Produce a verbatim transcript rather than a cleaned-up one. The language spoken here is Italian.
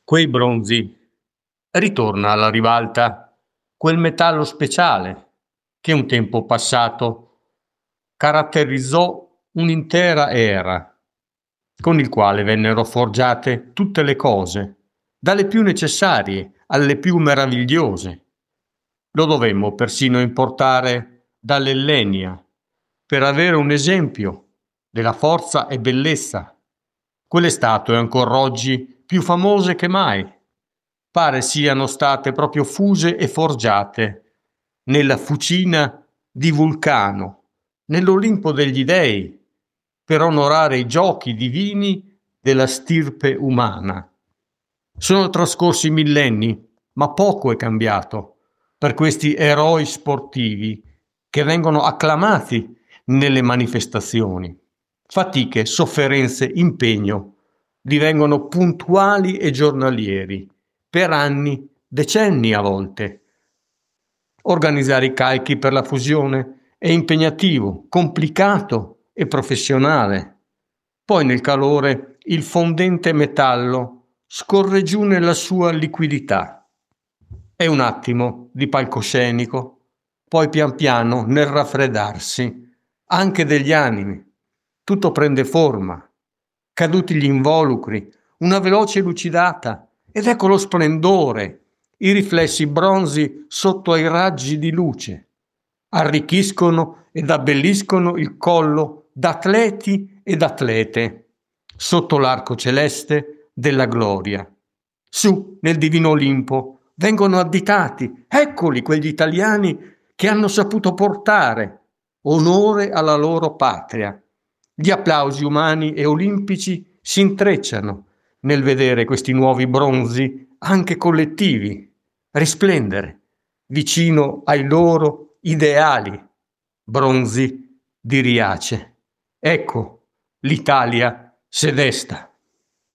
Quei bronzi. Ritorna alla ribalta quel metallo speciale che un tempo passato caratterizzò un'intera era, con il quale vennero forgiate tutte le cose, dalle più necessarie alle più meravigliose. Lo dovemmo persino importare dall'Ellenia per avere un esempio della forza e bellezza. Quelle statue ancora oggi più famose che mai pare siano state proprio fuse e forgiate nella fucina di Vulcano, nell'Olimpo degli dei, per onorare i giochi divini della stirpe umana. Sono trascorsi millenni, ma poco è cambiato per questi eroi sportivi che vengono acclamati nelle manifestazioni. Fatiche, sofferenze, impegno divengono puntuali e giornalieri, per anni, decenni a volte. Organizzare i calchi per la fusione è impegnativo, complicato e professionale. Poi nel calore il fondente metallo scorre giù nella sua liquidità. È un attimo di palcoscenico, poi pian piano nel raffreddarsi anche degli animi. Tutto prende forma, caduti gli involucri, una veloce lucidata, ed ecco lo splendore, i riflessi bronzi sotto ai raggi di luce. Arricchiscono ed abbelliscono il collo d'atleti ed atlete, sotto l'arco celeste della gloria. Su, nel divino Olimpo, vengono additati, eccoli quegli italiani che hanno saputo portare onore alla loro patria. Gli applausi umani e olimpici si intrecciano nel vedere questi nuovi bronzi, anche collettivi, risplendere vicino ai loro ideali, bronzi di Riace. Ecco l'Italia se desta.